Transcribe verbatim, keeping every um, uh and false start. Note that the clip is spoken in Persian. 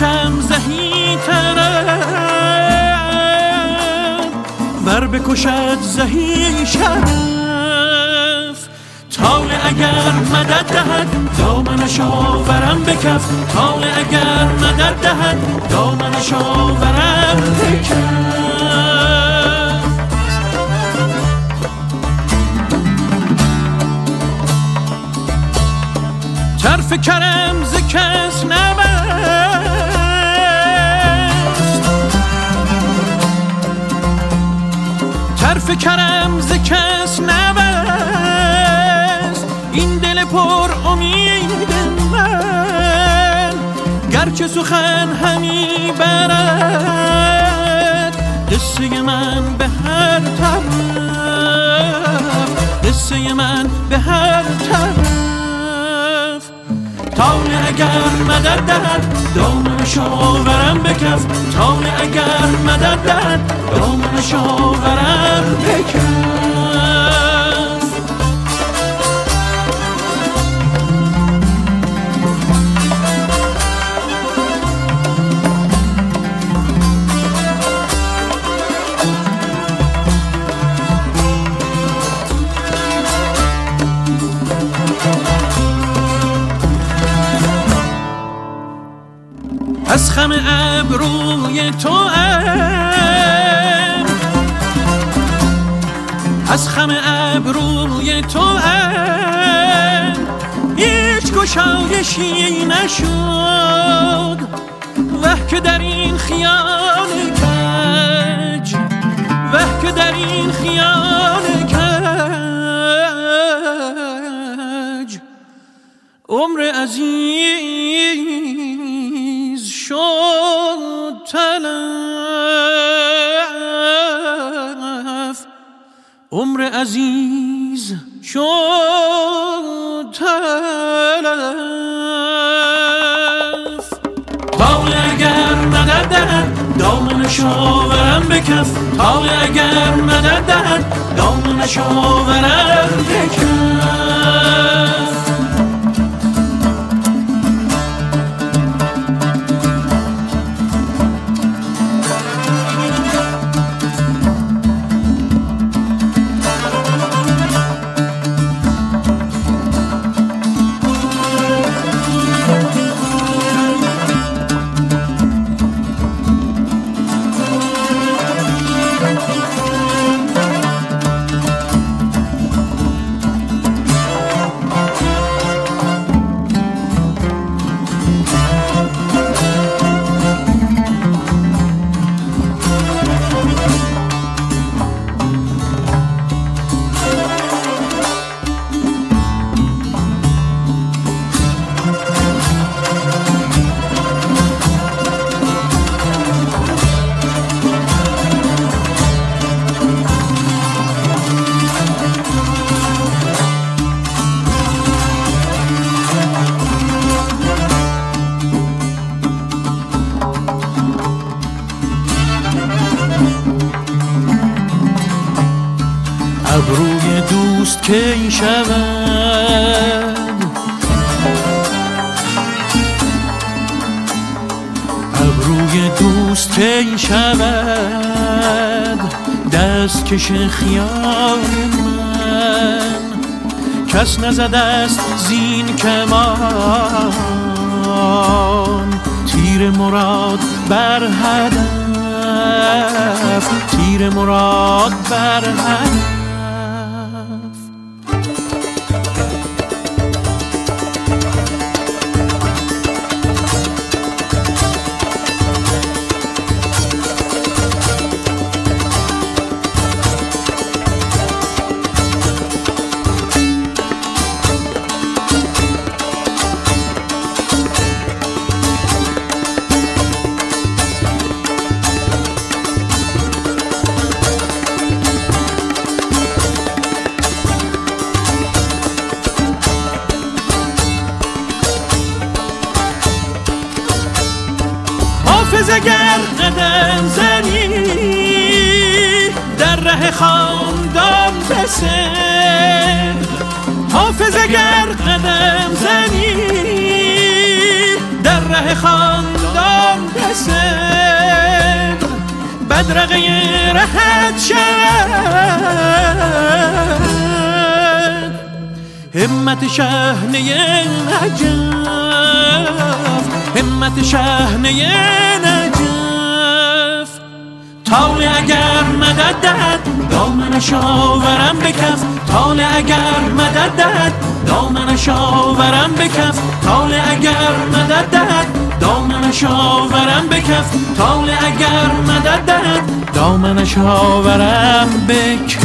بکشم زهی طرف، ور بکشد زهی شرف. طالع اگر مدد دهد دامنش آورم به کف، طالع اگر مدد دهد دامنش آورم به کف. طرف کرم ز کس نبست، طرف کرم ز کس نبست. این دل پر امید من گرچه سخن همی برد، قصه من به هر طرف، قصه من به هر طرف. طالع اگر مدد دهد دامنش آورم به کف، طالع اگر مدد دهد دامنش آورم به کف. از خم ابروی تو ام، از خم ابروی تو ام هیچ گشایشی نشد. وه که در این خیال کج، وه که در این خیال کج عمر عزیز شد تلف، عمر عزیز شد تلف. طالع اگر مدد دهد دامنش آورم به کف، طالع اگر مدد دهد دامنش آورم به کف. ابروی دوست کی شود، ابروی دوست کی شود دست کش خیال من. کس نزده است زین کمان، تیر مراد بر هدف، تیر مراد بر هدف. حافظ اگر قدم زنی در ره خاندان بسر، حافظ اگر قدم زنی در ره خاندان صدق بدرقه رهت شد همت شهنه نجف همت شهنه نجف طال اگر مدد دهد دامنش آورم به کف طال اگر مدد دهد دامنش آورم به کف طال اگر مدد دهد دامنش آورم به کف طال اگر مدد دهد دامنش آورم به کف